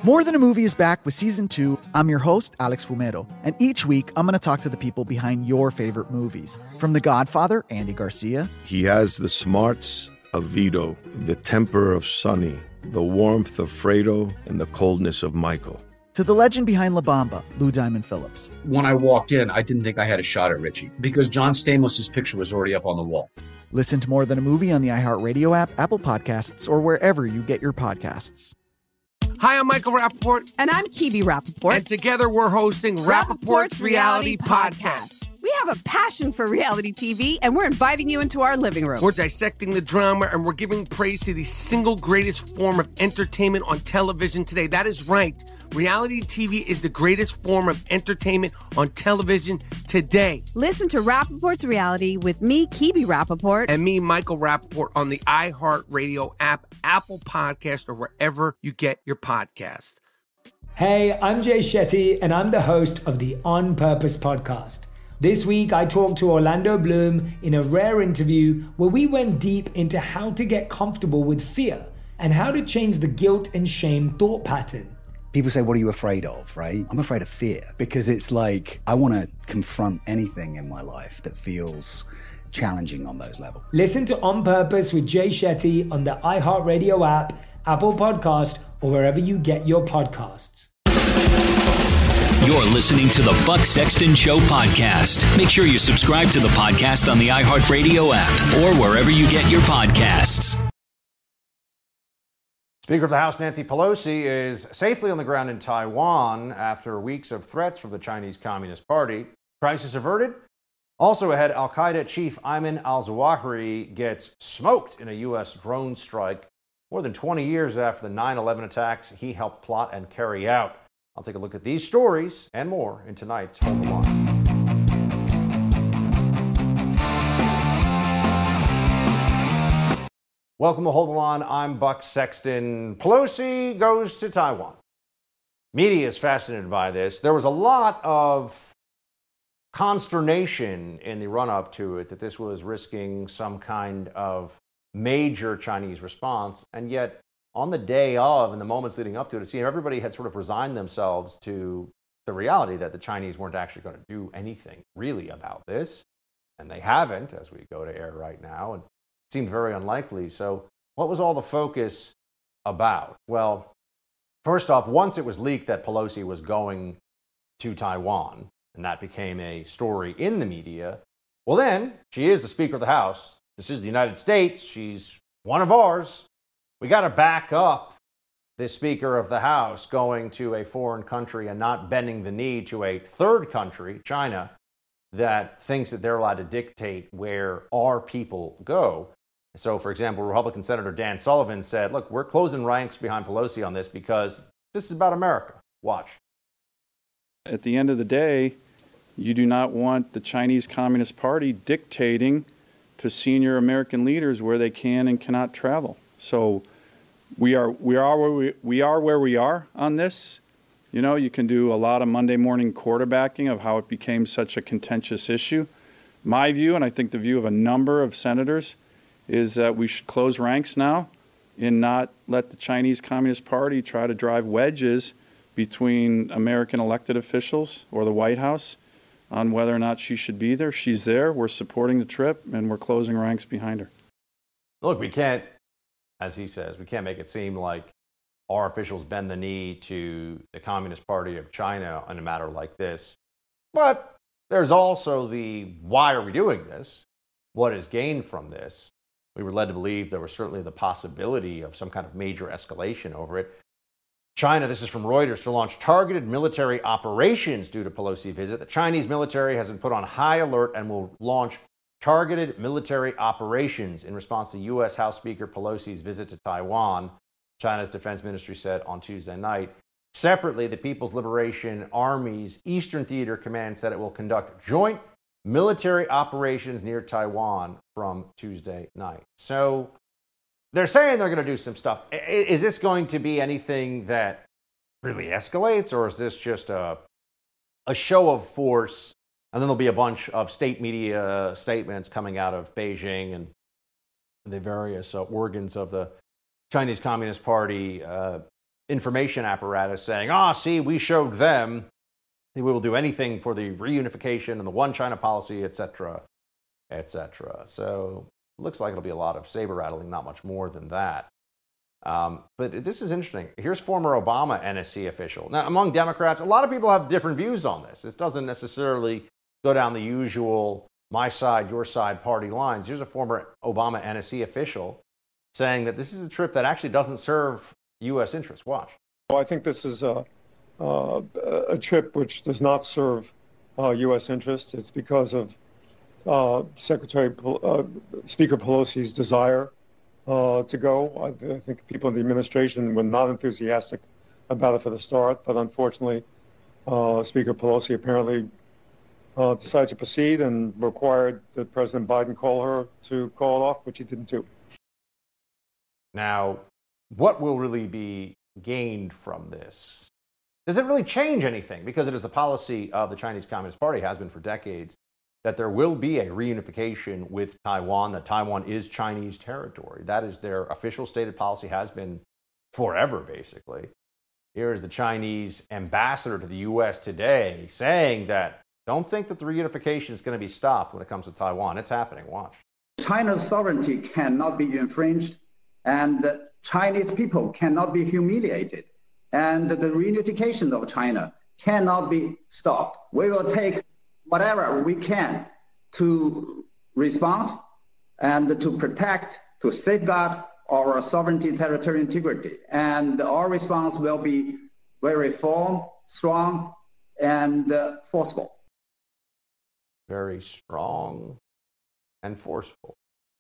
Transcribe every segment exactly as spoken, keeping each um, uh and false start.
More Than a Movie is back with Season two. I'm your host, Alex Fumero, and each week I'm going to talk to the people behind your favorite movies. From The Godfather, Andy Garcia. He has the smarts of Vito, the temper of Sonny, the warmth of Fredo, and the coldness of Michael. To the legend behind La Bamba, Lou Diamond Phillips. When I walked in, I didn't think I had a shot at Richie because John Stamos' picture was already up on the wall. Listen to More Than a Movie on the iHeartRadio app, Apple Podcasts, or wherever you get your podcasts. Hi, I'm Michael Rappaport. And I'm Kibi Rappaport. And together we're hosting Rappaport's Reality Podcast. We have a passion for reality T V, and we're inviting you into our living room. We're dissecting the drama, and we're giving praise to the single greatest form of entertainment on television today. That is right. Reality T V is the greatest form of entertainment on television today. Listen to Rappaport's Reality with me, Kibi Rappaport. And me, Michael Rappaport, on the iHeartRadio app, Apple Podcast, or wherever you get your podcast. Hey, I'm Jay Shetty, and I'm the host of the On Purpose podcast. This week, I talked to Orlando Bloom in a rare interview where we went deep into how to get comfortable with fear and how to change the guilt and shame thought pattern. People say, what are you afraid of, right? I'm afraid of fear because it's like, I want to confront anything in my life that feels challenging on those levels. Listen to On Purpose with Jay Shetty on the iHeartRadio app, Apple Podcast, or wherever you get your podcasts. You're listening to the Buck Sexton Show podcast. Make sure you subscribe to the podcast on the iHeartRadio app or wherever you get your podcasts. Speaker of the House Nancy Pelosi is safely on the ground in Taiwan after weeks of threats from the Chinese Communist Party. Crisis averted? Also ahead, Al-Qaeda chief Ayman al-Zawahiri gets smoked in a U S drone strike more than twenty years after the nine eleven attacks he helped plot and carry out. I'll take a look at these stories and more in tonight's Hold the Line. Welcome to Hold the Line. I'm Buck Sexton. Pelosi goes to Taiwan. Media is fascinated by this. There was a lot of consternation in the run-up to it that this was risking some kind of major Chinese response, and yet on the day of and the moments leading up to it, it seemed everybody had sort of resigned themselves to the reality that the Chinese weren't actually going to do anything really about this. And they haven't, as we go to air right now, and it seemed very unlikely. So what was all the focus about? Well, first off, once it was leaked that Pelosi was going to Taiwan, and that became a story in the media, well then, she is the Speaker of the House. This is the United States. She's one of ours. We got to back up the Speaker of the House going to a foreign country and not bending the knee to a third country, China, that thinks that they're allowed to dictate where our people go. So, for example, Republican Senator Dan Sullivan said, look, we're closing ranks behind Pelosi on this because this is about America. Watch. At the end of the day, you do not want the Chinese Communist Party dictating to senior American leaders where they can and cannot travel. So we are we are where we, we are where we are on this. You know, you can do a lot of Monday morning quarterbacking of how it became such a contentious issue. My view, and I think the view of a number of senators, is that we should close ranks now and not let the Chinese Communist Party try to drive wedges between American elected officials or the White House on whether or not she should be there. She's there. We're supporting the trip, and we're closing ranks behind her. Look, we can't, as he says, we can't make it seem like our officials bend the knee to the Communist Party of China in a matter like this. But there's also the why are we doing this? What is gained from this? We were led to believe there was certainly the possibility of some kind of major escalation over it. China, this is from Reuters, to launch targeted military operations due to Pelosi's visit. The Chinese military has been put on high alert and will launch targeted military operations in response to U S House Speaker Pelosi's visit to Taiwan, China's defense ministry said on Tuesday night. Separately, the People's Liberation Army's Eastern Theater Command said it will conduct joint military operations near Taiwan from Tuesday night. So they're saying they're going to do some stuff. Is this going to be anything that really escalates, or is this just a, a show of force? And then there'll be a bunch of state media statements coming out of Beijing and the various uh, organs of the Chinese Communist Party uh, information apparatus saying, ah, oh, see, we showed them. We will do anything for the reunification and the one China policy, et cetera, et cetera. So it looks like it'll be a lot of saber rattling, not much more than that. Um, but this is interesting. Here's former Obama N S C official. Now, among Democrats, a lot of people have different views on this. This doesn't necessarily go down the usual my side, your side party lines. Here's a former Obama N S C official saying that this is a trip that actually doesn't serve U S interests. Watch. Well, I think this is a, uh, a trip which does not serve uh, U S interests. It's because of uh, Secretary uh, Speaker Pelosi's desire uh, to go. I, I think people in the administration were not enthusiastic about it for the start, but unfortunately, uh, Speaker Pelosi apparently uh, decided to proceed and required that President Biden call her to call it off, which he didn't do. Now, what will really be gained from this? Does it really change anything? Because it is the policy of the Chinese Communist Party, has been for decades, that there will be a reunification with Taiwan, that Taiwan is Chinese territory. That is their official stated policy, has been forever, basically. Here is the Chinese ambassador to the U S today saying that don't think that the reunification is going to be stopped when it comes to Taiwan. It's happening. Watch. China's sovereignty cannot be infringed, and Chinese people cannot be humiliated, and the reunification of China cannot be stopped. We will take whatever we can to respond and to protect, to safeguard our sovereignty and territorial integrity. And our response will be very firm, strong, and uh, forceful. Very strong and forceful.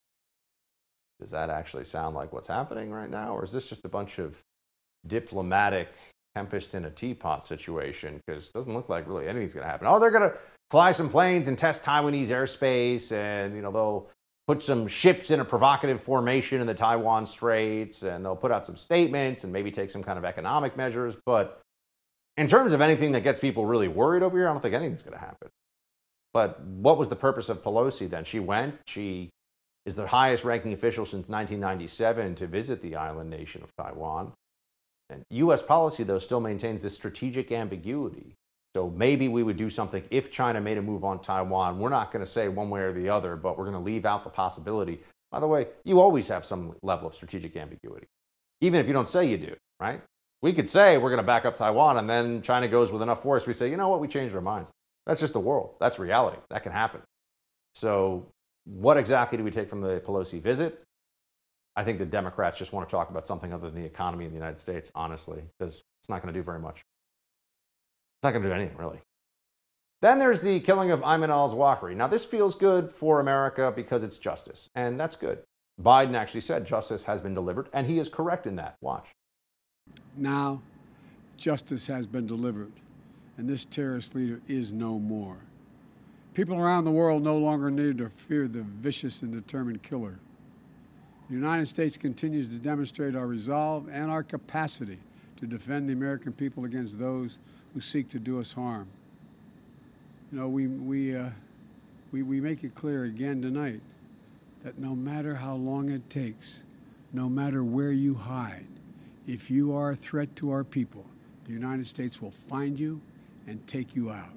Does that actually sound like what's happening right now? Or is this just a bunch of diplomatic tempest in a teapot situation? Because it doesn't look like really anything's going to happen. Oh, they're going to fly some planes and test Taiwanese airspace, and you know they'll put some ships in a provocative formation in the Taiwan Straits, and they'll put out some statements and maybe take some kind of economic measures. But in terms of anything that gets people really worried over here, I don't think anything's going to happen. But what was the purpose of Pelosi then? She went, she is the highest ranking official since nineteen ninety-seven to visit the island nation of Taiwan. And U S policy, though, still maintains this strategic ambiguity. So maybe we would do something if China made a move on Taiwan. We're not going to say one way or the other, but we're going to leave out the possibility. By the way, you always have some level of strategic ambiguity, even if you don't say you do, right? We could say we're going to back up Taiwan, and then China goes with enough force. We say, you know what, we changed our minds. That's just the world. That's reality. That can happen. So what exactly do we take from the Pelosi visit? I think the Democrats just want to talk about something other than the economy in the United States, honestly, because it's not going to do very much. It's not going to do anything, really. Then there's the killing of Ayman al-Zawahiri. Now, this feels good for America because it's justice, and that's good. Biden actually said justice has been delivered, and he is correct in that. Watch. Now, justice has been delivered, and this terrorist leader is no more. People around the world no longer need to fear the vicious and determined killer. The United States continues to demonstrate our resolve and our capacity to defend the American people against those who seek to do us harm. You know, we, we, uh, we, we make it clear again tonight that no matter how long it takes, no matter where you hide, if you are a threat to our people, the United States will find you and take you out.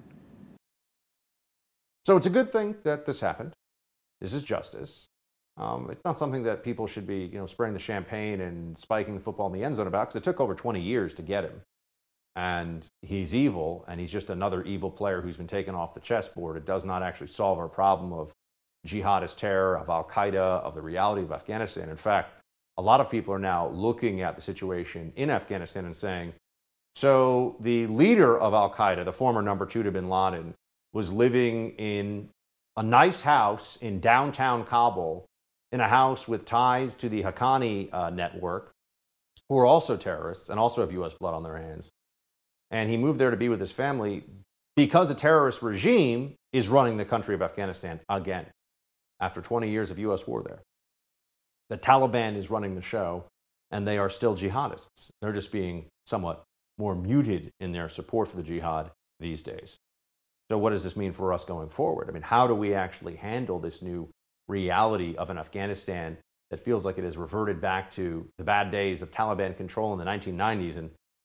So it's a good thing that this happened. This is justice. Um, it's not something that people should be, you know, spraying the champagne and spiking the football in the end zone about, because it took over twenty years to get him. And he's evil, and he's just another evil player who's been taken off the chessboard. It does not actually solve our problem of jihadist terror, of al-Qaeda, of the reality of Afghanistan. In fact, a lot of people are now looking at the situation in Afghanistan and saying, so the leader of al-Qaeda, the former number two to bin Laden, was living in a nice house in downtown Kabul, in a house with ties to the Haqqani uh, network, who are also terrorists and also have U S blood on their hands. And he moved there to be with his family because a terrorist regime is running the country of Afghanistan again, after twenty years of U S war there. The Taliban is running the show, and they are still jihadists. They're just being somewhat more muted in their support for the jihad these days. So what does this mean for us going forward? I mean, how do we actually handle this new reality of an Afghanistan that feels like it has reverted back to the bad days of Taliban control in the nineteen nineties? And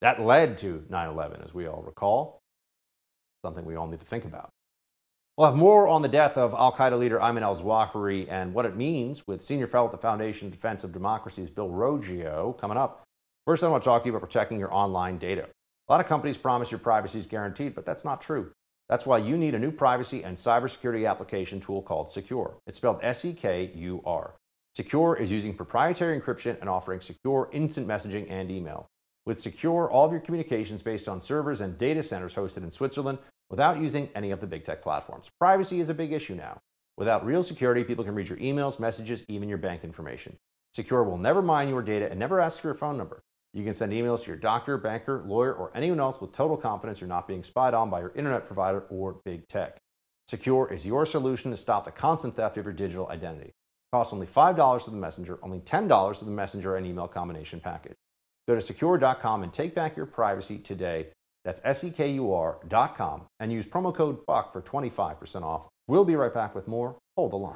That led to nine eleven, as we all recall. Something we all need to think about. We'll have more on the death of al-Qaeda leader Ayman al-Zawahiri and what it means with senior fellow at the Foundation of Defense of Democracy's Bill Roggio coming up. First, I want to talk to you about protecting your online data. A lot of companies promise your privacy is guaranteed, but that's not true. That's why you need a new privacy and cybersecurity application tool called Secure. It's spelled S E K U R. Secure is using proprietary encryption and offering secure instant messaging and email. With Secure, all of your communications based on servers and data centers hosted in Switzerland without using any of the big tech platforms. Privacy is a big issue now. Without real security, people can read your emails, messages, even your bank information. Secure will never mine your data and never ask for your phone number. You can send emails to your doctor, banker, lawyer, or anyone else with total confidence you're not being spied on by your internet provider or big tech. Secure is your solution to stop the constant theft of your digital identity. It costs only five dollars to the messenger, only ten dollars to the messenger and email combination package. Go to secure dot com and take back your privacy today. That's S E K U R dot com and use promo code BUCK for twenty-five percent off. We'll be right back with more. Hold the line.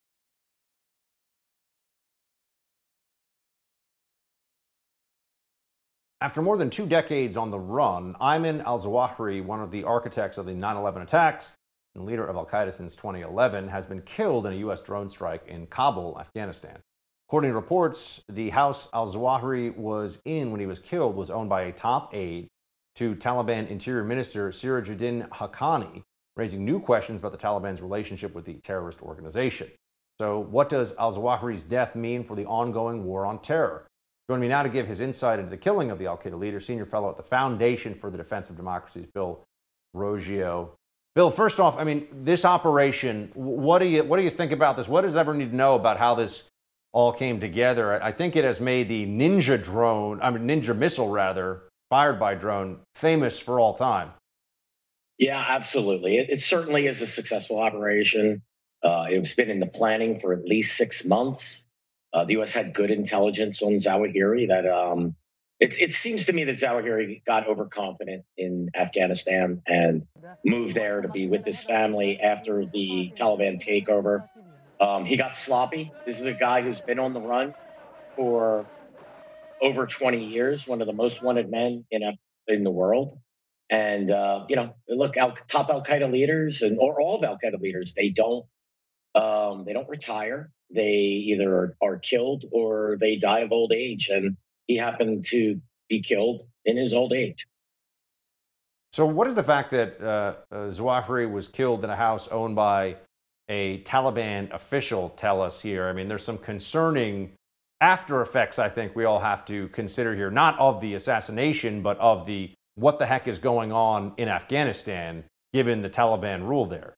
After more than two decades on the run, Ayman al-Zawahiri, one of the architects of the nine eleven attacks and leader of al-Qaeda since twenty eleven, has been killed in a U S drone strike in Kabul, Afghanistan. According to reports, the house al-Zawahiri was in when he was killed was owned by a top aide to Taliban Interior Minister Sirajuddin Haqqani, raising new questions about the Taliban's relationship with the terrorist organization. So what does al-Zawahiri's death mean for the ongoing war on terror? Joining me now to give his insight into the killing of the al-Qaeda leader, senior fellow at the Foundation for the Defense of Democracy's Bill Roggio. Bill, first off, I mean, this operation, what do you what do you think about this? What does everyone need to know about how this all came together? I think it has made the Ninja drone, I mean, Ninja missile rather, fired by drone, famous for all time. Yeah, absolutely. It, it certainly is a successful operation. Uh, it's been in the planning for at least six months. Uh, the U S had good intelligence on Zawahiri. That um, it, it seems to me that Zawahiri got overconfident in Afghanistan and moved there to be with his family after the Taliban takeover. Um, he got sloppy. This is a guy who's been on the run for over twenty years, one of the most wanted men in a, in the world. And, uh, you know, look, al- top al-Qaeda leaders and or all of al-Qaeda leaders, they don't um, they don't retire. They either are, are killed or they die of old age. And he happened to be killed in his old age. So what is the fact that uh, uh, Zawahiri was killed in a house owned by a Taliban official tell us here? I mean, there's some concerning after effects, I think we all have to consider here, not of the assassination, but of the what the heck is going on in Afghanistan, given the Taliban rule there.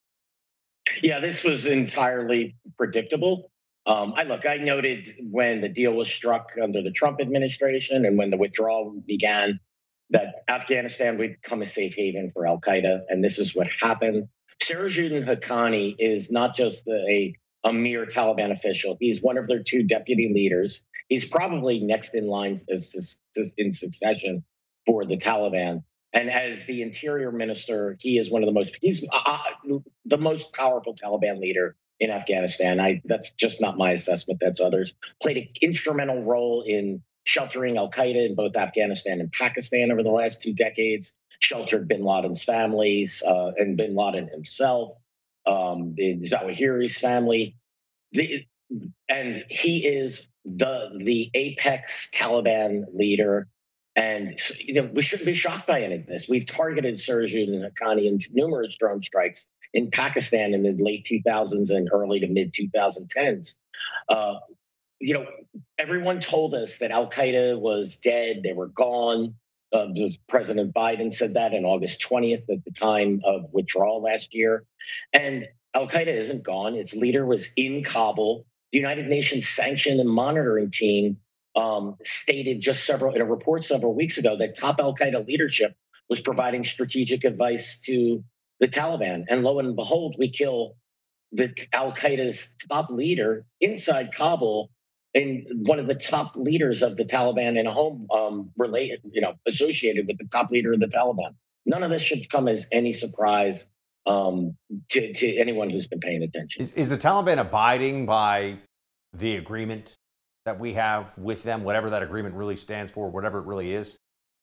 Yeah, this was entirely predictable. Um, I look, I noted when the deal was struck under the Trump administration and when the withdrawal began that Afghanistan would become a safe haven for al-Qaeda. And this is what happened. Sirajuddin Haqqani is not just a, a mere Taliban official. He's one of their two deputy leaders. He's probably next in line as, as, in succession for the Taliban. And as the interior minister, he is one of the most, he's uh, the most powerful Taliban leader in Afghanistan. I, that's just not my assessment. That's others. Played an instrumental role in sheltering al-Qaeda in both Afghanistan and Pakistan over the last two decades, sheltered bin Laden's families uh, and bin Laden himself, um, the Zawahiri's family. The, and he is the, the apex Taliban leader. And you know, we shouldn't be shocked by any of this. We've targeted Sirajuddin Haqqani in numerous drone strikes in Pakistan in the late two thousands and early to mid twenty tens. Uh, you know, everyone told us that al-Qaeda was dead. They were gone. Uh, President Biden said that on August twentieth at the time of withdrawal last year. And al-Qaeda isn't gone. Its leader was in Kabul. The United Nations Sanction and Monitoring Team Um, stated just several in a report several weeks ago that top al-Qaeda leadership was providing strategic advice to the Taliban. And lo and behold, we kill the al-Qaeda's top leader inside Kabul and one of the top leaders of the Taliban in a home um, related, you know, associated with the top leader of the Taliban. None of this should come as any surprise um, to, to anyone who's been paying attention. Is, is the Taliban abiding by the agreement that we have with them, whatever that agreement really stands for, whatever it really is?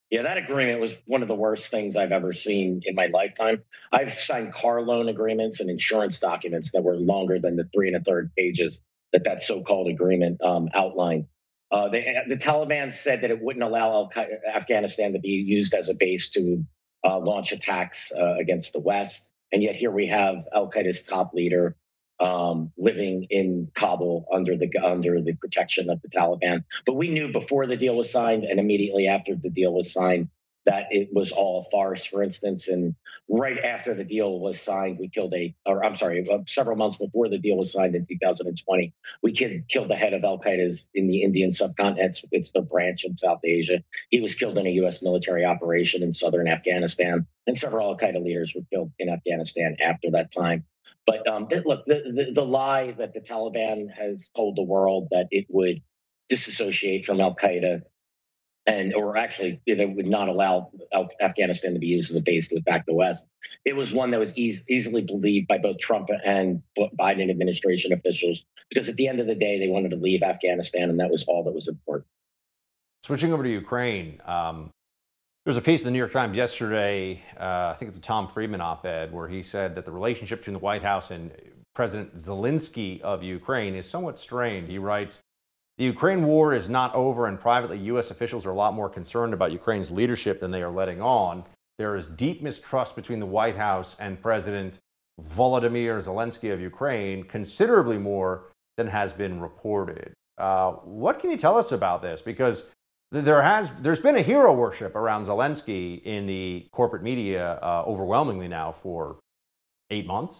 Yeah, that agreement was one of the worst things I've ever seen in my lifetime. I've signed car loan agreements and insurance documents that were longer than the three and a third pages that that so-called agreement um, outlined. Uh, they, the Taliban said that it wouldn't allow Al Afghanistan to be used as a base to uh, launch attacks uh, against the West. And yet here we have Al-Qaeda's top leader um, living in Kabul under the under the protection of the Taliban. But we knew before the deal was signed and immediately after the deal was signed that it was all a farce, for instance. And right after the deal was signed, we killed a, or I'm sorry, uh, several months before the deal was signed in two thousand twenty, we killed, killed the head of Al-Qaeda's in the Indian subcontinent. It's the branch in South Asia. He was killed in a U S military operation in southern Afghanistan, and several Al-Qaeda leaders were killed in Afghanistan after that time. But um, look, the, the, the lie that the Taliban has told the world that it would disassociate from Al-Qaeda and, or actually it would not allow Afghanistan to be used as a base to attack the West. It was one that was e- easily believed by both Trump and Biden administration officials, because at the end of the day, they wanted to leave Afghanistan, and that was all that was important. Switching over to Ukraine, um, there was a piece in the New York Times yesterday, uh, I think it's a Tom Friedman op-ed, where he said that the relationship between the White House and President Zelensky of Ukraine is somewhat strained. He writes, "The Ukraine war is not over, and privately, U S officials are a lot more concerned about Ukraine's leadership than they are letting on. There is deep mistrust between the White House and President Volodymyr Zelensky of Ukraine, considerably more than has been reported." Uh, what can you tell us about this? Because there has, there's been a hero worship around Zelensky in the corporate media uh, overwhelmingly now for eight months.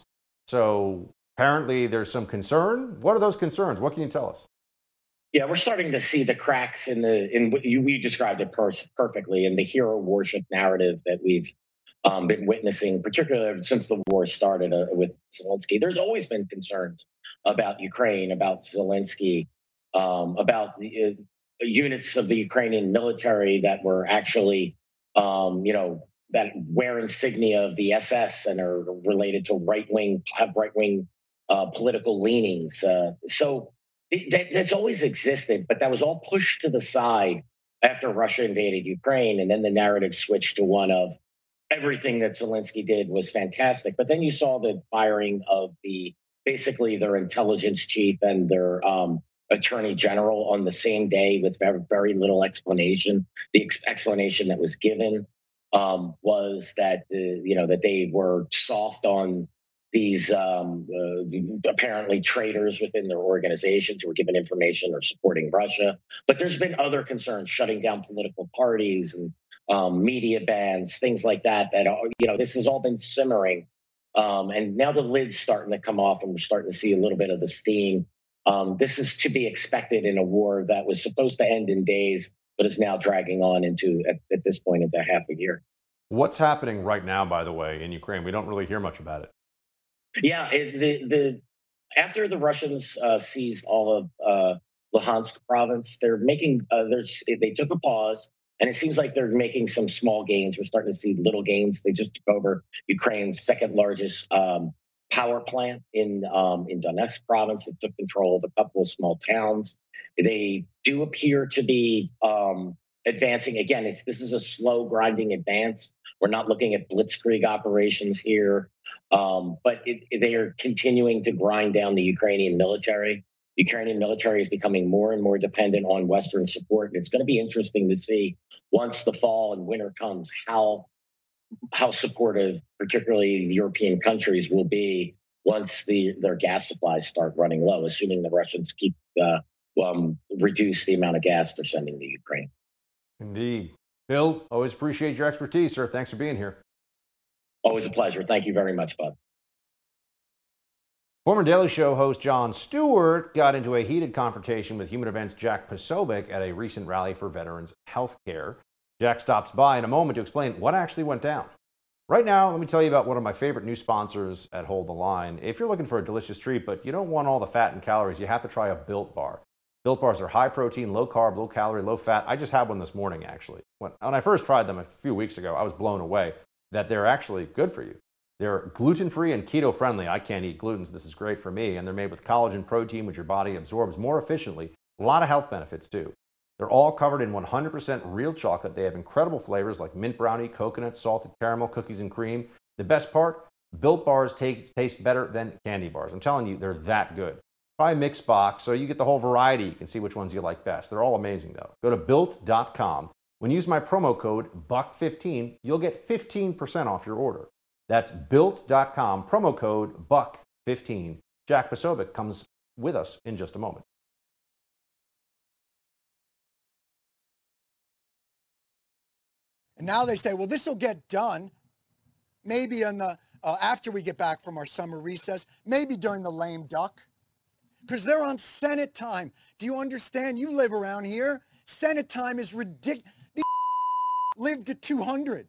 So apparently there's some concern. What are those concerns? What can you tell us? Yeah, we're starting to see the cracks in the in you, you described it per- perfectly in the hero worship narrative that we've um, been witnessing, particularly since the war started uh, with Zelensky. There's always been concerns about Ukraine, about Zelensky, um, about the uh, units of the Ukrainian military that were actually, um, you know, that wear insignia of the S S and are related to right wing, have right wing uh, political leanings. Uh, so. That, that's always existed, but that was all pushed to the side after Russia invaded Ukraine. And then the narrative switched to one of everything that Zelensky did was fantastic. But then you saw the firing of the basically their intelligence chief and their um, attorney general on the same day with very, very little explanation. The ex- explanation that was given um, was that, uh, you know, that they were soft on these um, uh, apparently traitors within their organizations who were given information or supporting Russia. But there's been other concerns, shutting down political parties and um, media bans, things like that, that are, you know, this has all been simmering. Um, and now the lid's starting to come off and we're starting to see a little bit of the steam. Um, this is to be expected in a war that was supposed to end in days, but is now dragging on into, at, at this point, into half a year. What's happening right now, by the way, in Ukraine? We don't really hear much about it. Yeah, it, the the after the Russians uh, seized all of uh, Luhansk province, they're making uh, there's they took a pause, and it seems like they're making some small gains. We're starting to see little gains. They just took over Ukraine's second largest um, power plant in um, in Donetsk province. It took control of a couple of small towns. They do appear to be um, advancing. Again, it's this is a slow grinding advance. We're not looking at blitzkrieg operations here. Um, but it, it, they are continuing to grind down the Ukrainian military. The Ukrainian military is becoming more and more dependent on Western support. And it's going to be interesting to see once the fall and winter comes, how how supportive, particularly the European countries, will be once the their gas supplies start running low, assuming the Russians keep uh, um, reduce the amount of gas they're sending to Ukraine. Indeed. Bill, always appreciate your expertise, sir. Thanks for being here. Always a pleasure. Thank you very much, Bud. Former Daily Show host Jon Stewart got into a heated confrontation with Human Events' Jack Posobiec at a recent rally for veterans health care. Jack stops by in a moment to explain what actually went down. Right now, let me tell you about one of my favorite new sponsors at Hold the Line. If you're looking for a delicious treat, but you don't want all the fat and calories, you have to try a Built Bar. Built Bars are high protein, low carb, low calorie, low fat. I just had one this morning, actually. When, when I first tried them a few weeks ago, I was blown away that they're actually good for you. They're gluten-free and keto-friendly. I can't eat gluten, so this is great for me. And they're made with collagen protein, which your body absorbs more efficiently. A lot of health benefits, too. They're all covered in one hundred percent real chocolate. They have incredible flavors like mint brownie, coconut, salted caramel, cookies and cream. The best part, Built Bars taste, taste better than candy bars. I'm telling you, they're that good. Buy a mixed box so you get the whole variety. You can see which ones you like best. They're all amazing, though. Go to built dot com. When you use my promo code buck fifteen, you'll get fifteen percent off your order. That's built dot com, promo code buck fifteen. Jack Posobiec comes with us in just a moment. And now they say, well, this will get done maybe in the uh, after we get back from our summer recess, maybe during the lame duck, because they're on Senate time. Do you understand? You live around here. Senate time is ridiculous. The live to two hundred.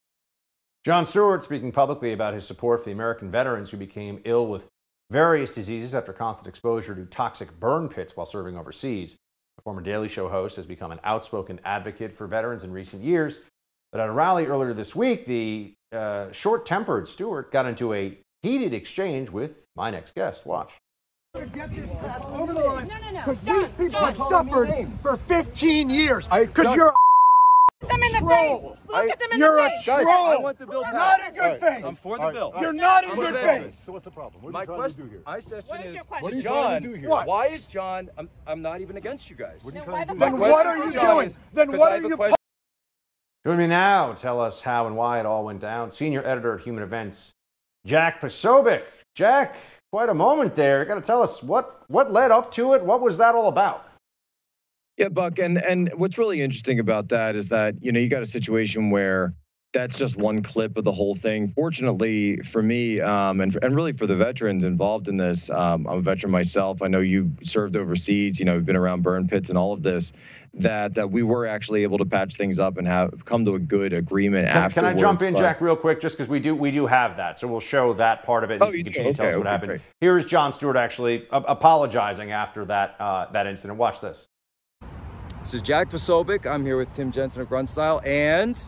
Jon Stewart speaking publicly about his support for the American veterans who became ill with various diseases after constant exposure to toxic burn pits while serving overseas. The former Daily Show host has become an outspoken advocate for veterans in recent years. But at a rally earlier this week, the uh, short-tempered Stewart got into a heated exchange with my next guest. Watch. Get this pass over the line, because these people have suffered for fifteen years. Because you're a them in the troll. face. Look at them in You're the a face. troll. Guys, I want the bill passed. Not in good All right. faith. I'm for the All right. bill. You're not in I'm good a faith. faith. So what's the problem? What are My you trying question, to do here? my session What is is, your question? What are you John, trying to do here? What? why is John, I'm, I'm not even against you guys. What are you Then trying to why do? the Then here? what are you John doing? is- Then 'cause what I are have a you? question. Join me now to tell us how and why it all went down. Senior editor at Human Events, Jack Posobiec. Jack, quite a moment there. You got to tell us what, what led up to it. What was that all about? Yeah, Buck, and and what's really interesting about that is that, you know, you got a situation where that's just one clip of the whole thing. Fortunately for me, um, and and really for the veterans involved in this, um, I'm a veteran myself. I know you served overseas. You know, you've been around burn pits and all of this. That that we were actually able to patch things up and have come to a good agreement Can, can afterwards. I jump in, but- Jack, real quick, just because we do we do have that, so we'll show that part of it. And Oh, you you can do? continue to tell Okay, us what okay, happened. great. Here's Jon Stewart actually uh, apologizing after that uh, that incident. Watch this. This is Jack Posobiec. I'm here with Tim Jensen of Grunt Style, and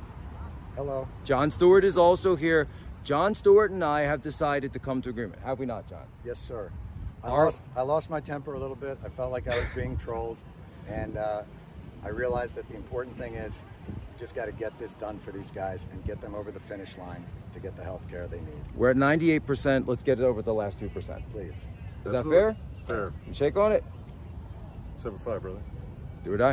Hello. Jon Stewart is also here. Jon Stewart and I have decided to come to agreement. Have we not, John? Yes, sir. I Our- lost, I lost my temper a little bit. I felt like I was being trolled, and uh, I realized that the important thing is you just got to get this done for these guys and get them over the finish line to get the health care they need. We're at ninety-eight percent. Let's get it over the last two percent. Please. Is that Absolutely. fair? Fair. You shake on it? Seven five, brother. Do or die.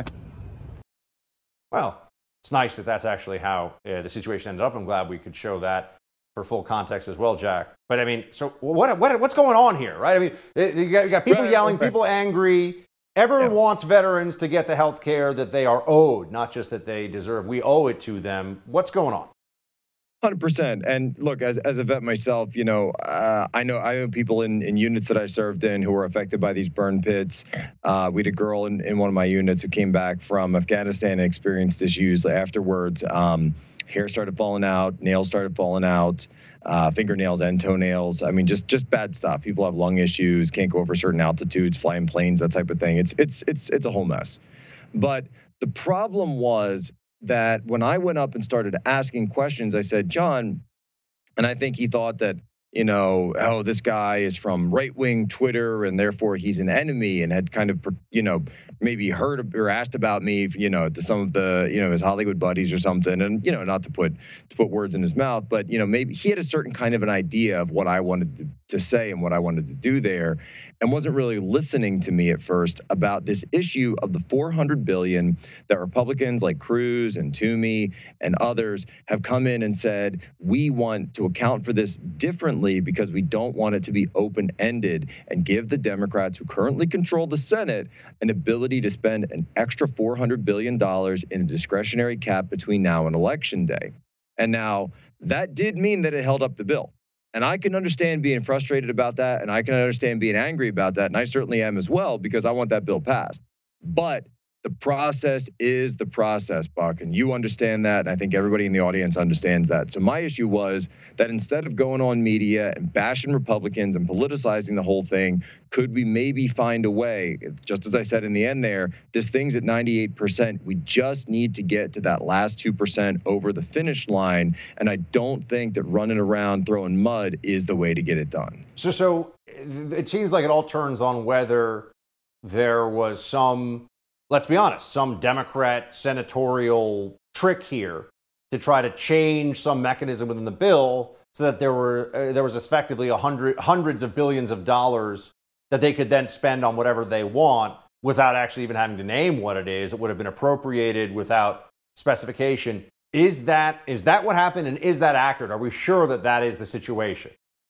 Well, it's nice that that's actually how uh, the situation ended up. I'm glad we could show that for full context as well, Jack. But I mean, so what, what what's going on here, right? I mean, you got, you got people Right, yelling, right. people angry. Everyone Yeah. wants veterans to get the health care that they are owed, not just that they deserve. We owe it to them. What's going on? one hundred percent. And look, as, as a vet myself, you know, uh, I know I know people in, in units that I served in who were affected by these burn pits. Uh, we had a girl in, in one of my units who came back from Afghanistan and experienced issues afterwards. Um, hair started falling out, nails started falling out, uh, fingernails and toenails. I mean, just just bad stuff. People have lung issues, can't go over certain altitudes, flying planes, that type of thing. It's it's it's it's a whole mess. But the problem was that when I went up and started asking questions, I said, John, and I think he thought that, you know, oh, this guy is from right-wing Twitter and therefore he's an enemy, and had kind of, you know, maybe heard or asked about me, you know, to some of the, you know, his Hollywood buddies or something. And, you know, not to put to put words in his mouth, but, you know, maybe he had a certain kind of an idea of what I wanted to, to say and what I wanted to do there, and wasn't really listening to me at first about this issue of the four hundred billion dollars that Republicans like Cruz and Toomey and others have come in and said, we want to account for this differently because we don't want it to be open-ended, and give the Democrats who currently control the Senate an ability to spend an extra four hundred billion dollars in a discretionary cap between now and Election Day. And now that did mean that it held up the bill. And I can understand being frustrated about that, and I can understand being angry about that, and I certainly am as well, because I want that bill passed. But the process is the process, Buck, and you understand that, and I think everybody in the audience understands that. So my issue was that instead of going on media and bashing Republicans and politicizing the whole thing, could we maybe find a way, just as I said in the end there, this thing's at ninety-eight percent. We just need to get to that last two percent over the finish line, and I don't think that running around throwing mud is the way to get it done. So, so it seems like it all turns on whether there was some let's be honest, some Democrat senatorial trick here to try to change some mechanism within the bill so that there were uh, there was effectively a hundred hundreds of billions of dollars that they could then spend on whatever they want without actually even having to name what it is. It would have been appropriated without specification. Is that is that what happened, and is that accurate? Are we sure that that is the situation?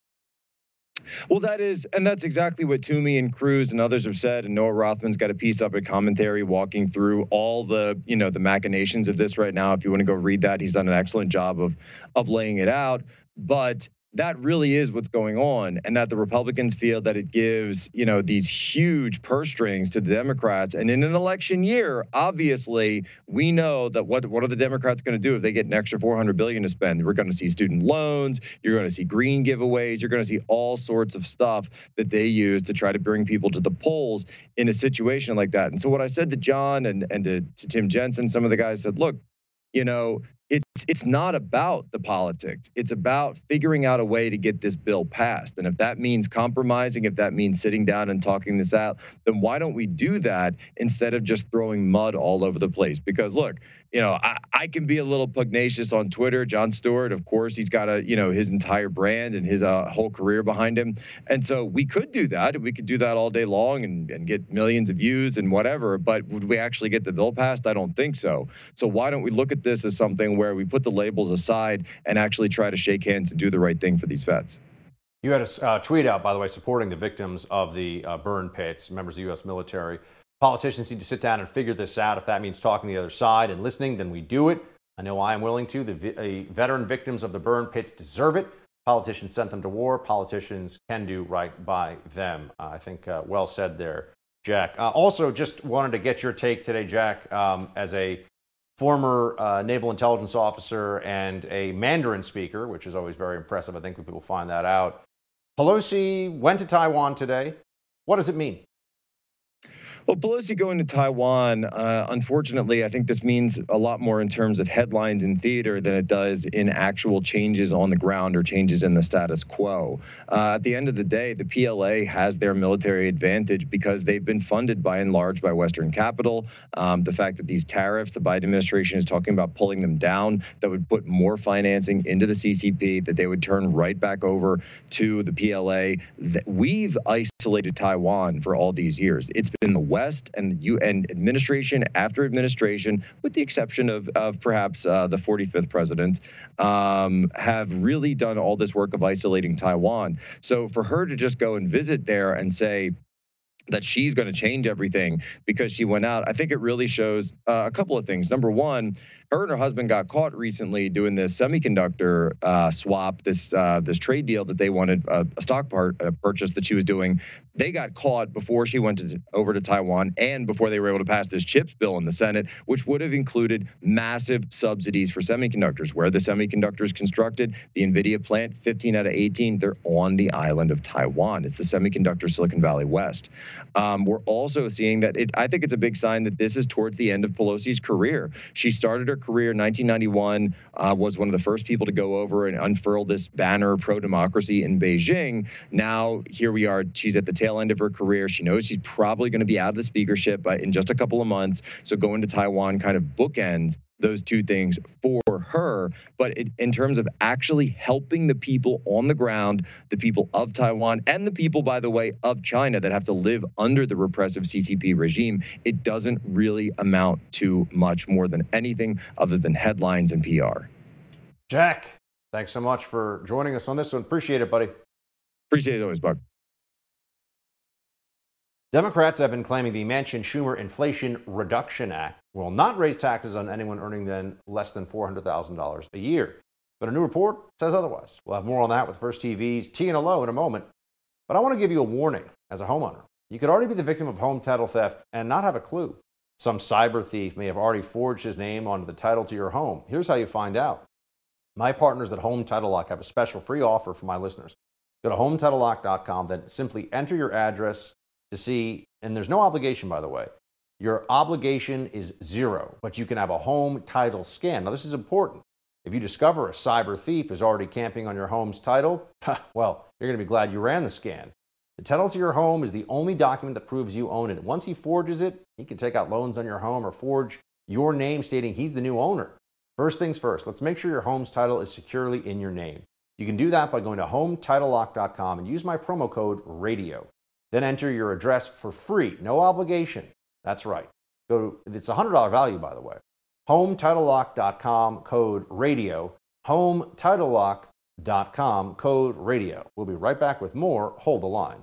Well, that is, and that's exactly what Toomey and Cruz and others have said. And Noah Rothman's got a piece up at Commentary walking through all the, you know, the machinations of this right now. If you want to go read that, he's done an excellent job of of laying it out. But that really is what's going on, and that the Republicans feel that it gives, you know, these huge purse strings to the Democrats. And in an election year, obviously, we know that what what are the Democrats going to do if they get an extra four hundred billion dollars to spend? We're going to see student loans. You're going to see green giveaways. You're going to see all sorts of stuff that they use to try to bring people to the polls in a situation like that. And so what I said to John and and to, to Tim Jensen, some of the guys said, look, you know, it's it's not about the politics. It's about figuring out a way to get this bill passed. And if that means compromising, if that means sitting down and talking this out, then why don't we do that instead of just throwing mud all over the place? Because look, you know, I, I can be a little pugnacious on Twitter. Jon Stewart, of course, he's got a, you know, his entire brand and his uh, whole career behind him. And so we could do that. We could do that all day long and, and get millions of views and whatever. But would we actually get the bill passed? I don't think so. So why don't we look at this as something where we put the labels aside and actually try to shake hands and do the right thing for these vets? You had a uh, tweet out, by the way, supporting the victims of the uh, burn pits, members of the U S military. Politicians need to sit down and figure this out. If that means talking to the other side and listening, then we do it. I know I am willing to. The vi- uh, veteran victims of the burn pits deserve it. Politicians sent them to war. Politicians can do right by them. Uh, I think uh, well said there, Jack. Uh, also, just wanted to get your take today, Jack, um, as a former uh, naval intelligence officer and a Mandarin speaker, which is always very impressive. I think when people find that out. Pelosi went to Taiwan today. What does it mean? Well, Pelosi going to Taiwan, uh, unfortunately, I think this means a lot more in terms of headlines in theater than it does in actual changes on the ground or changes in the status quo. Uh, at the end of the day, the P L A has their military advantage because they've been funded by and large by Western capital. Um, the fact that these tariffs, the Biden administration is talking about pulling them down, that would put more financing into the C C P, that they would turn right back over to the P L A. We've isolated Taiwan for all these years. It's been the West and you and administration after administration, with the exception of, of perhaps uh, the forty-fifth president, um, have really done all this work of isolating Taiwan. So for her to just go and visit there and say that she's going to change everything because she went out, I think it really shows uh, a couple of things. Number one, her and her husband got caught recently doing this semiconductor uh, swap, this uh, this trade deal that they wanted, uh, a stock part, a purchase that she was doing. They got caught before she went to, over to Taiwan and before they were able to pass this CHIPS bill in the Senate, which would have included massive subsidies for semiconductors. Where the semiconductors constructed, the NVIDIA plant, fifteen out of eighteen, they're on the island of Taiwan. It's the semiconductor Silicon Valley West. Um, we're also seeing that it, I think it's a big sign that this is towards the end of Pelosi's career. She started her career in nineteen ninety-one, uh, was one of the first people to go over and unfurl this banner pro-democracy in Beijing. Now, here we are. She's at the tail end of her career. She knows she's probably going to be out of the speakership in just a couple of months. So going to Taiwan kind of bookends those two things for her. But it, in terms of actually helping the people on the ground, the people of Taiwan, and the people, by the way, of China that have to live under the repressive C C P regime, it doesn't really amount to much more than anything other than headlines and P R. Jack, thanks so much for joining us on this one. Appreciate it, buddy. Appreciate it always, Buck. Democrats have been claiming the Manchin-Schumer Inflation Reduction Act will not raise taxes on anyone earning then less than four hundred thousand dollars a year. But a new report says otherwise. We'll have more on that with First T V's T and Lo in a moment. But I want to give you a warning as a homeowner. You could already be the victim of home title theft and not have a clue. Some cyber thief may have already forged his name onto the title to your home. Here's how you find out. My partners at Home Title Lock have a special free offer for my listeners. Go to home title lock dot com, then simply enter your address to see, and there's no obligation, by the way. Your obligation is zero, but you can have a home title scan. Now, this is important. If you discover a cyber thief is already camping on your home's title, well, you're going to be glad you ran the scan. The title to your home is the only document that proves you own it. Once he forges it, he can take out loans on your home or forge your name stating he's the new owner. First things first, let's make sure your home's title is securely in your name. You can do that by going to home title lock dot com and use my promo code RADIO. Then enter your address for free, no obligation. That's right. Go to, it's a one hundred dollars value, by the way. home title lock dot com, code RADIO. home title lock dot com, code RADIO. We'll be right back with more. Hold the line.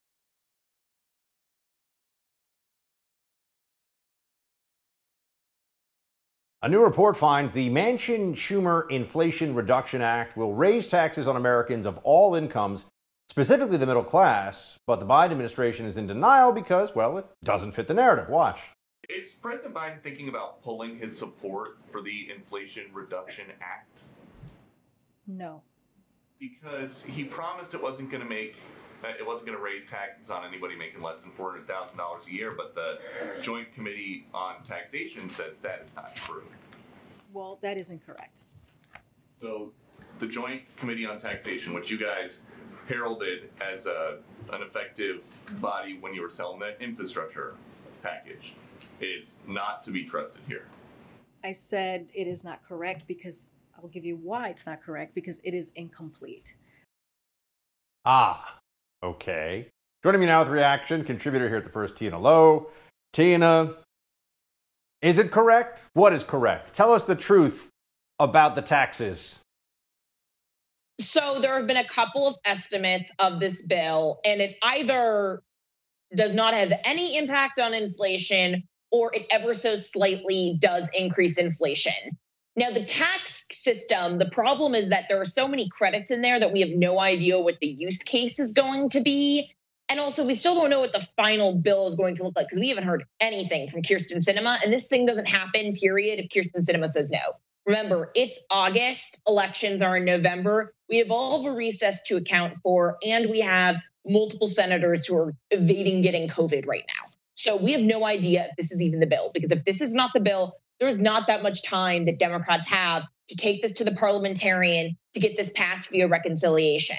A new report finds the Manchin-Schumer Inflation Reduction Act will raise taxes on Americans of all incomes, specifically the middle class, but the Biden administration is in denial because, well, it doesn't fit the narrative. Watch. Is President Biden thinking about pulling his support for the Inflation Reduction Act? No. Because he promised it wasn't going to make, uh, it wasn't going to raise taxes on anybody making less than four hundred thousand dollars a year, but the Joint Committee on Taxation says that is not true. Well, that isn't correct. So the Joint Committee on Taxation, which you guys heralded as a, an effective body when you were selling that infrastructure package, is not to be trusted here. I said it is not correct because I will give you why it's not correct, because it is incomplete. Ah, okay. Joining me now with reaction, contributor here at the First, Tina Lowe. Tina, is it correct? What is correct? Tell us the truth about the taxes. So there have been a couple of estimates of this bill, and it either does not have any impact on inflation or it ever so slightly does increase inflation. Now, the tax system, the problem is that there are so many credits in there that we have no idea what the use case is going to be. And also, we still don't know what the final bill is going to look like because we haven't heard anything from Kyrsten Sinema. And this thing doesn't happen, period, if Kyrsten Sinema says no. Remember, it's August. Elections are in November. We have all of a recess to account for, and we have multiple senators who are evading getting COVID right now. So we have no idea if this is even the bill, because if this is not the bill, there is not that much time that Democrats have to take this to the parliamentarian to get this passed via reconciliation.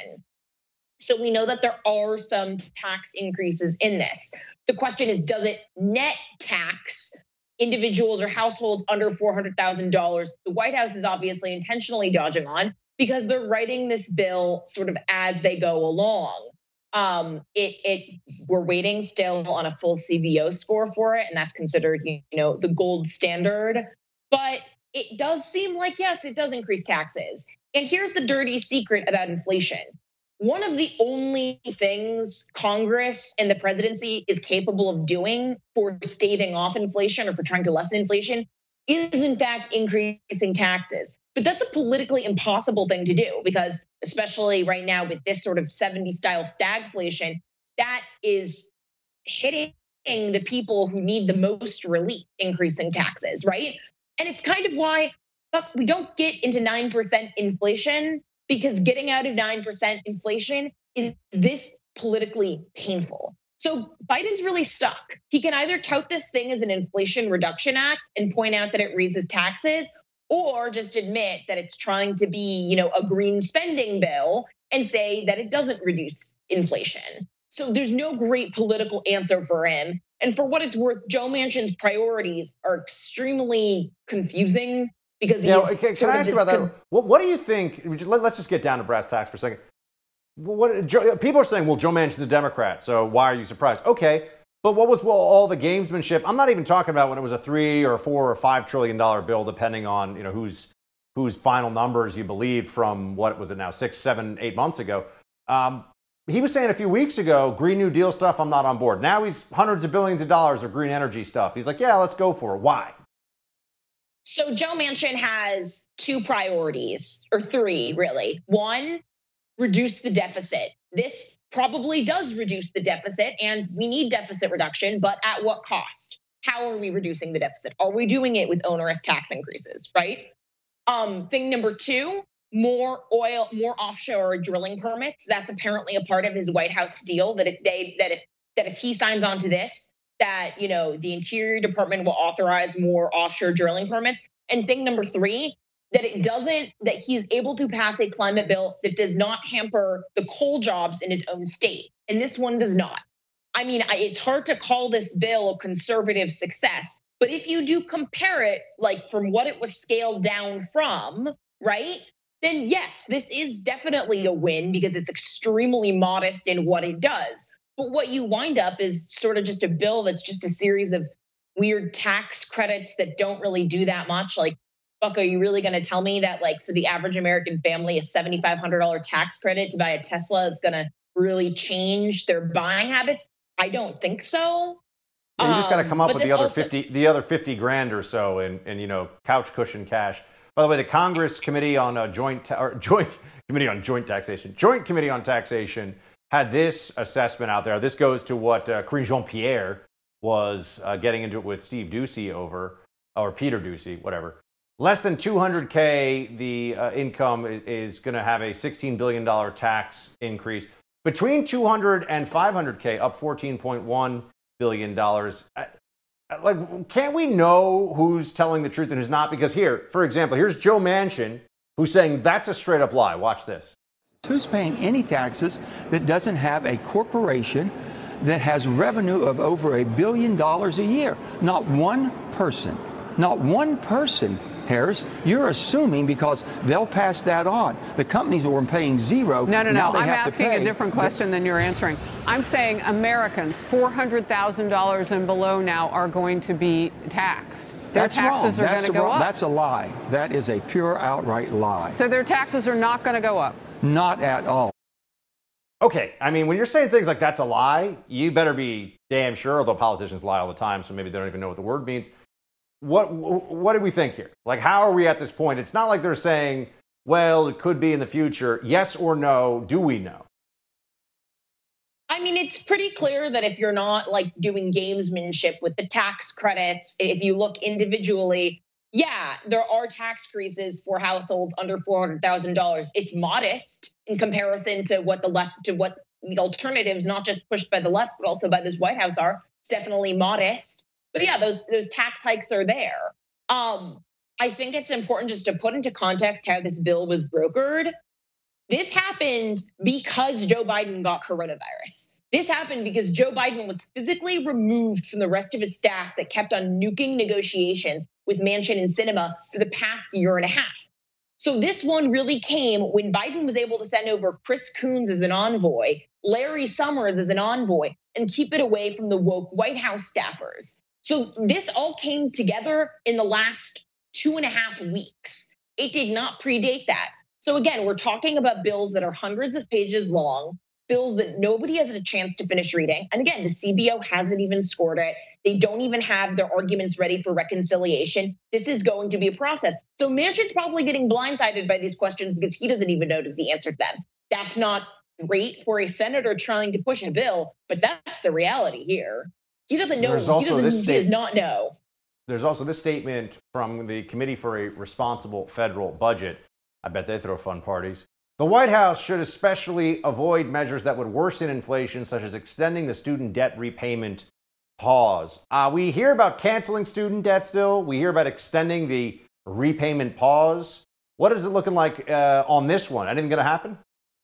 So we know that there are some tax increases in this. The question is, does it net tax individuals or households under four hundred thousand dollars? The White House is obviously intentionally dodging on because they're writing this bill sort of as they go along. Um, it, it, we're waiting still on a full C B O score for it, and that's considered, you know, the gold standard. But it does seem like, yes, it does increase taxes. And here's the dirty secret about inflation. One of the only things Congress and the presidency is capable of doing for staving off inflation or for trying to lessen inflation is, in fact, increasing taxes. But that's a politically impossible thing to do because, especially right now with this sort of seventies style stagflation, that is hitting the people who need the most relief, increasing taxes, right? And it's kind of why look, we don't get into nine percent inflation, because getting out of nine percent inflation is this politically painful. So Biden's really stuck. He can either tout this thing as an Inflation Reduction Act and point out that it raises taxes, or just admit that it's trying to be, you know, a green spending bill and say that it doesn't reduce inflation. So there's no great political answer for him. And for what it's worth, Joe Manchin's priorities are extremely confusing because he's now, can, can I ask you about that? con- What, what do you think? Let, let's just get down to brass tacks for a second. What, Joe, people are saying, well, Joe Manchin's a Democrat, so why are you surprised? Okay, but what was well, all the gamesmanship? I'm not even talking about when it was a three or four or five trillion dollar bill, depending on, you know, whose whose final numbers you believe from what was it now six, seven, eight months ago. Um, he was saying a few weeks ago, Green New Deal stuff, I'm not on board. Now he's hundreds of billions of dollars of green energy stuff. He's like, yeah, let's go for it. Why? So Joe Manchin has two priorities, or three, really. One, reduce the deficit. This probably does reduce the deficit, and we need deficit reduction, but at what cost? How are we reducing the deficit? Are we doing it with onerous tax increases, right? Um, thing number two, more oil, more offshore drilling permits. That's apparently a part of his White House deal that if they that if that if he signs on to this, that, you know, the Interior Department will authorize more offshore drilling permits. And thing number three, that it doesn't, that he's able to pass a climate bill that does not hamper the coal jobs in his own state. And this one does not. I mean, I, it's hard to call this bill a conservative success, but if you do compare it, like from what it was scaled down from, right, then yes, this is definitely a win because it's extremely modest in what it does. But what you wind up is sort of just a bill that's just a series of weird tax credits that don't really do that much. Like, fuck, are you really going to tell me that, like, for the average American family, a seven thousand five hundred dollars tax credit to buy a Tesla is going to really change their buying habits? I don't think so. Yeah, you just got to come up Um, with but the other this also- fifty, the other fifty grand or so, and and you know, couch cushion cash. By the way, the Congress Committee on uh, Joint ta- or Joint Committee on Joint Taxation, Joint Committee on Taxation had this assessment out there. This goes to what uh, Karine Jean-Pierre was uh, getting into it with Steve Doocy over, or Peter Doocy, whatever. Less than two hundred K, the uh, income is, is going to have a sixteen billion dollars tax increase. Between two hundred and five hundred K, up fourteen point one billion dollars. I, Like, can't we know who's telling the truth and who's not? Because here, for example, here's Joe Manchin, who's saying that's a straight up lie. Watch this. Who's paying any taxes that doesn't have a corporation that has revenue of over a billion dollars a year? Not one person. Not one person, Harris. You're assuming because they'll pass that on. The companies were paying zero. No, no, now no. they I'm have to asking pay. a different question than you're answering. I'm saying Americans, four hundred thousand dollars and below now are going to be taxed. Their That's taxes wrong. are That's going to go wrong. up. That's a lie. That is a pure outright lie. So their taxes are not going to go up. Not at all. Okay, I mean, when you're saying things like that's a lie, you better be damn sure, although politicians lie all the time, so maybe they don't even know what the word means. What what do we think here? Like, how are we at this point? It's not like they're saying, well, it could be in the future. Yes or no, do we know? I mean, it's pretty clear that if you're not like doing gamesmanship with the tax credits, if you look individually, yeah, there are tax increases for households under four hundred thousand dollars. It's modest in comparison to what the left, to what the alternatives, not just pushed by the left, but also by this White House are. It's definitely modest. But yeah, those those tax hikes are there. Um, I think it's important just to put into context how this bill was brokered. This happened because Joe Biden got coronavirus. This happened because Joe Biden was physically removed from the rest of his staff that kept on nuking negotiations with Manchin and Sinema for the past year and a half. So this one really came when Biden was able to send over Chris Coons as an envoy, Larry Summers as an envoy, and keep it away from the woke White House staffers. So this all came together in the last two and a half weeks. It did not predate that. So again, we're talking about bills that are hundreds of pages long, bills that nobody has a chance to finish reading. And again, the C B O hasn't even scored it. They don't even have their arguments ready for reconciliation. This is going to be a process. So Manchin's probably getting blindsided by these questions because he doesn't even know the answer to them. That's not great for a senator trying to push a bill, but that's the reality here. He doesn't know. There's He also doesn't. this He state- does not know. There's also this statement from the Committee for a Responsible Federal Budget. I bet they throw fun parties. The White House should especially avoid measures that would worsen inflation, such as extending the student debt repayment pause. Uh, we hear about canceling student debt still. We hear about extending the repayment pause. What is it looking like uh, on this one? Anything going to happen?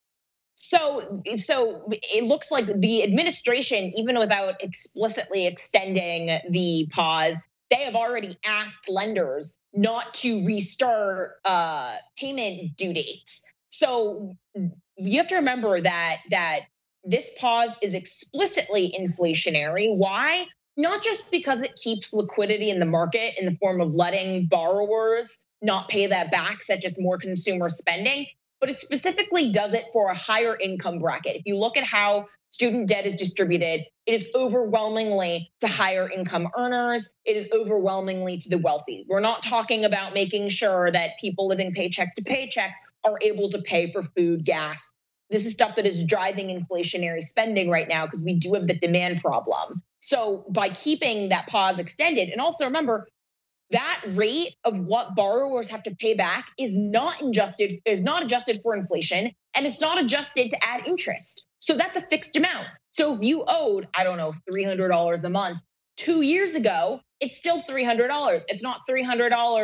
So, so it looks like the administration, even without explicitly extending the pause, they have already asked lenders not to restart uh, payment due dates. So you have to remember that that this pause is explicitly inflationary. Why? Not just because it keeps liquidity in the market in the form of letting borrowers not pay that back, such as more consumer spending, but it specifically does it for a higher income bracket. If you look at how student debt is distributed, it is overwhelmingly to higher income earners. It is overwhelmingly to the wealthy. We're not talking about making sure that people living paycheck to paycheck are able to pay for food, gas. This is stuff that is driving inflationary spending right now because we do have the demand problem. So by keeping that pause extended, and also remember, that rate of what borrowers have to pay back is not adjusted, is not adjusted for inflation, and it's not adjusted to add interest. So that's a fixed amount. So if you owed, I don't know, three hundred dollars a month two years ago, it's still three hundred dollars. It's not three hundred dollars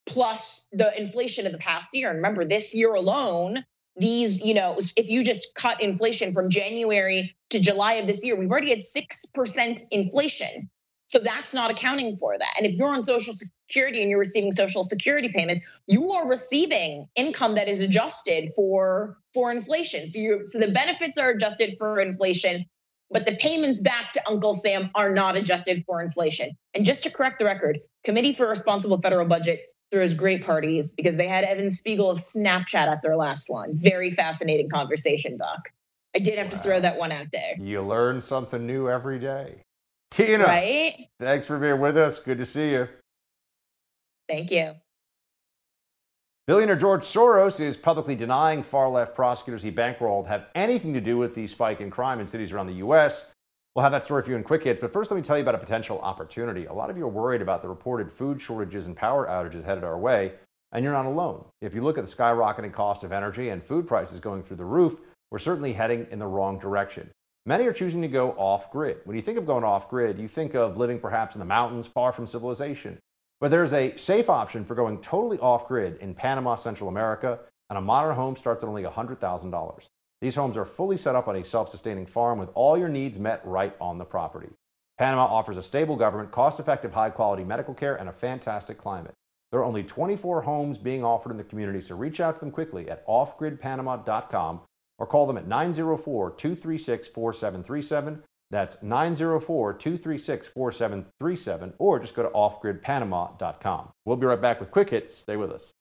plus the inflation of the past year. And remember, this year alone, these, you know, if you just cut inflation from January to July of this year, we've already had six percent inflation. So that's not accounting for that. And if you're on Social Security and you're receiving Social Security payments, you are receiving income that is adjusted for, for inflation. So, you so the benefits are adjusted for inflation, but the payments back to Uncle Sam are not adjusted for inflation. And just to correct the record, Committee for Responsible Federal Budget throws great parties because they had Evan Spiegel of Snapchat at their last one. Very fascinating conversation, Doc. I did have to throw that one out there. You learn something new every day. Tina, right? Thanks for being with us. Good to see you. Thank you. Billionaire George Soros is publicly denying far-left prosecutors he bankrolled have anything to do with the spike in crime in cities around the U S. We'll have that story for you in quick hits, but first let me tell you about a potential opportunity. A lot of you are worried about the reported food shortages and power outages headed our way, and you're not alone. If you look at the skyrocketing cost of energy and food prices going through the roof, we're certainly heading in the wrong direction. Many are choosing to go off-grid. When you think of going off-grid, you think of living perhaps in the mountains, far from civilization. But there's a safe option for going totally off-grid in Panama, Central America, and a modern home starts at only one hundred thousand dollars. These homes are fully set up on a self-sustaining farm with all your needs met right on the property. Panama offers a stable government, cost-effective, high-quality medical care, and a fantastic climate. There are only twenty-four homes being offered in the community, so reach out to them quickly at off grid panama dot com or call them at nine zero four, two three six, four seven three seven. That's nine zero four, two three six, four seven three seven, or just go to off grid panama dot com. We'll be right back with Quick Hits. Stay with us.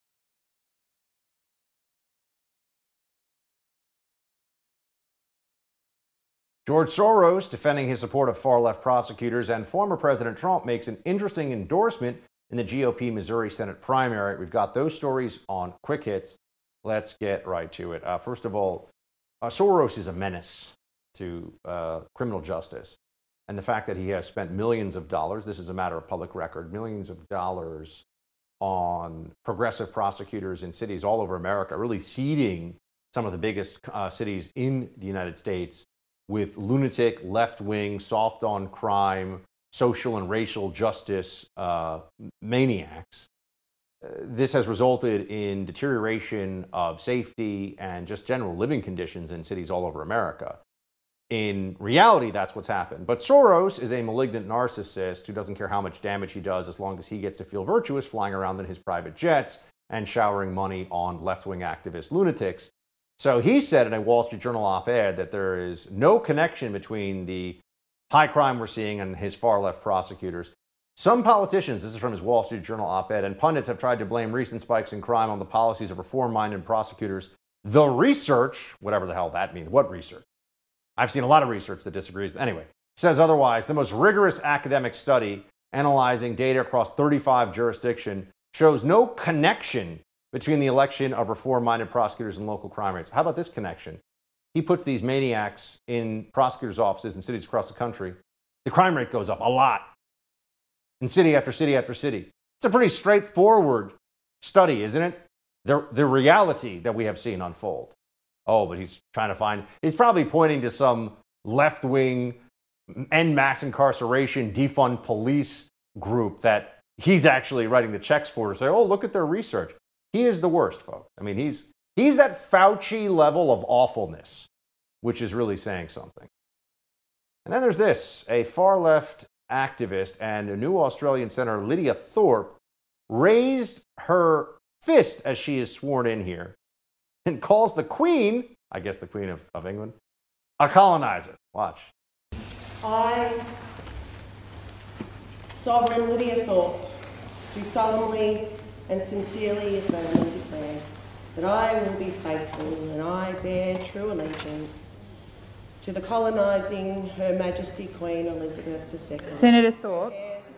George Soros, defending his support of far-left prosecutors, and former President Trump makes an interesting endorsement in the G O P Missouri Senate primary. We've got those stories on Quick Hits. Let's get right to it. Uh, first of all, uh, Soros is a menace to uh, criminal justice. And the fact that he has spent millions of dollars, this is a matter of public record, millions of dollars on progressive prosecutors in cities all over America, really seeding some of the biggest uh, cities in the United States with lunatic, left-wing, soft-on-crime, social and racial justice uh, maniacs. Uh, this has resulted in deterioration of safety and just general living conditions in cities all over America. In reality, that's what's happened. But Soros is a malignant narcissist who doesn't care how much damage he does as long as he gets to feel virtuous flying around in his private jets and showering money on left-wing activist lunatics. So he said in a Wall Street Journal op-ed that there is no connection between the high crime we're seeing and his far-left prosecutors. Some politicians, this is from his Wall Street Journal op-ed, and pundits have tried to blame recent spikes in crime on the policies of reform-minded prosecutors. The research, whatever the hell that means, what research? I've seen a lot of research that disagrees. Anyway, says otherwise. The most rigorous academic study analyzing data across thirty-five jurisdictions shows no connection between the election of reform-minded prosecutors and local crime rates. How about this connection? He puts these maniacs in prosecutors' offices in cities across the country. The crime rate goes up a lot in city after city after city. It's a pretty straightforward study, isn't it? The, the reality that we have seen unfold. Oh, but he's trying to find, he's probably pointing to some left-wing, end mass incarceration, defund police group that he's actually writing the checks for to say, oh, look at their research. He is the worst, folks. I mean, he's he's at Fauci level of awfulness, which is really saying something. And then there's this, a far-left activist and a new Australian senator, Lydia Thorpe, raised her fist as she is sworn in here and calls the Queen, I guess the Queen of, of England, a colonizer. Watch. I, Sovereign Lydia Thorpe, do solemnly and sincerely affirm and declare that I will be faithful and I bear true allegiance to the colonising Her Majesty Queen Elizabeth the Second. Senator Thorpe,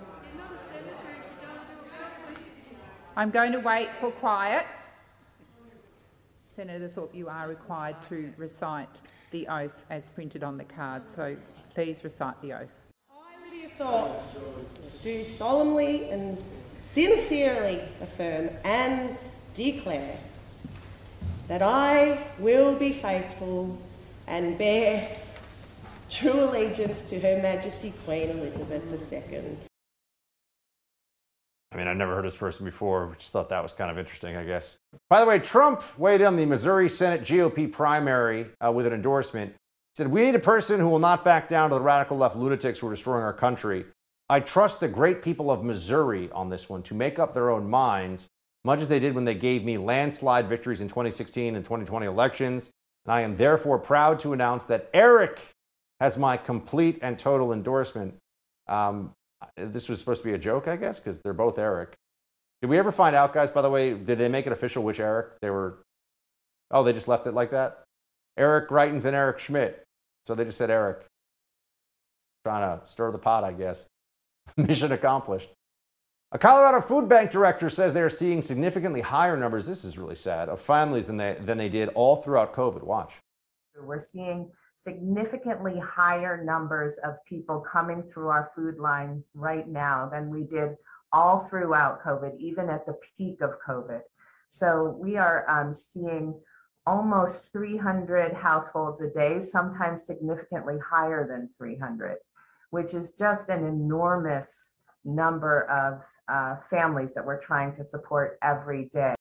I'm going to wait for quiet. Senator Thorpe, you are required to recite the oath as printed on the card, so please recite the oath. I, Lydia Thorpe, do solemnly and sincerely affirm and declare that I will be faithful and bear true allegiance to Her Majesty Queen Elizabeth the Second. I mean, I've never heard this person before. Just thought that was kind of interesting, I guess. By the way, Trump weighed in on the Missouri Senate G O P primary uh, with an endorsement. He said, "We need a person who will not back down to the radical left lunatics who are destroying our country. I trust the great people of Missouri on this one to make up their own minds, much as they did when they gave me landslide victories in twenty sixteen and twenty twenty elections. And I am therefore proud to announce that Eric has my complete and total endorsement." Um, this was supposed to be a joke, I guess, because they're both Eric. Did we ever find out, guys, by the way, did they make it official which Eric they were? Oh, they just left it like that? Eric Greitens and Eric Schmidt. So they just said Eric. Trying to stir the pot, I guess. Mission accomplished. A Colorado food bank director says they are seeing significantly higher numbers, this is really sad, of families than they, than they did all throughout COVID. Watch. We're seeing significantly higher numbers of people coming through our food line right now than we did all throughout COVID, even at the peak of COVID. So we are um, seeing almost three hundred households a day, sometimes significantly higher than three hundred, which is just an enormous number of uh, families that we're trying to support every day.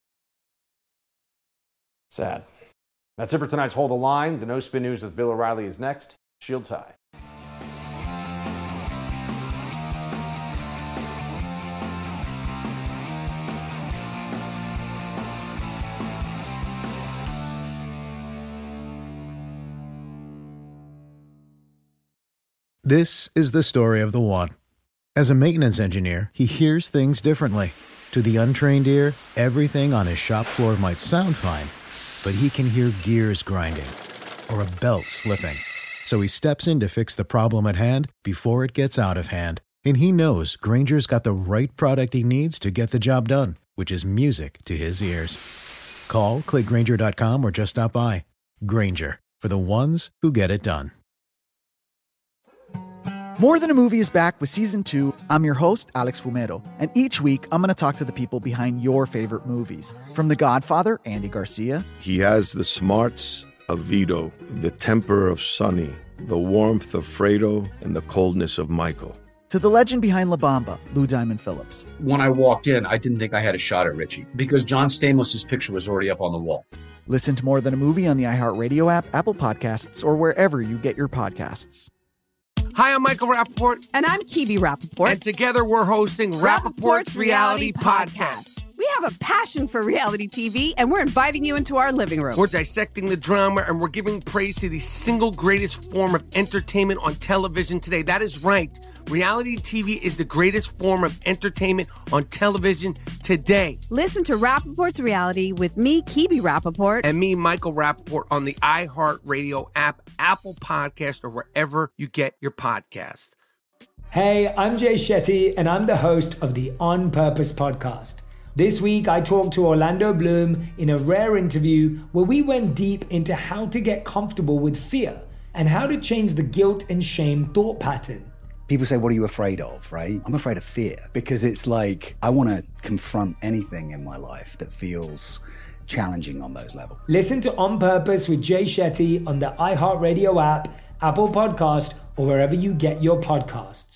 Sad. That's it for tonight's Hold the Line. The No Spin News with Bill O'Reilly is next. Shields high. This is the story of the one. As a maintenance engineer, he hears things differently. To the untrained ear, everything on his shop floor might sound fine, but he can hear gears grinding or a belt slipping. So he steps in to fix the problem at hand before it gets out of hand. And he knows Grainger's got the right product he needs to get the job done, which is music to his ears. Call, click Grainger dot com, or just stop by. Grainger, for the ones who get it done. More Than a Movie is back with Season two. I'm your host, Alex Fumero, and each week I'm going to talk to the people behind your favorite movies. From The Godfather, Andy Garcia. He has the smarts of Vito, the temper of Sonny, the warmth of Fredo, and the coldness of Michael. To the legend behind La Bamba, Lou Diamond Phillips. When I walked in, I didn't think I had a shot at Richie because John Stamos' picture was already up on the wall. Listen to More Than a Movie on the iHeartRadio app, Apple Podcasts, or wherever you get your podcasts. Hi, I'm Michael Rappaport. And I'm Kibi Rappaport. And together we're hosting Rappaport's Reality Podcast. We have a passion for reality T V, and we're inviting you into our living room. We're dissecting the drama, and we're giving praise to the single greatest form of entertainment on television today. That is right. Reality T V is the greatest form of entertainment on television today. Listen to Rappaport's Reality with me, Kibi Rappaport. And me, Michael Rappaport, on the iHeartRadio app, Apple Podcast, or wherever you get your podcast. Hey, I'm Jay Shetty, and I'm the host of the On Purpose podcast. This week, I talked to Orlando Bloom in a rare interview where we went deep into how to get comfortable with fear and how to change the guilt and shame thought pattern. People say, what are you afraid of, right? I'm afraid of fear because it's like I want to confront anything in my life that feels challenging on those levels. Listen to On Purpose with Jay Shetty on the iHeartRadio app, Apple Podcast, or wherever you get your podcasts.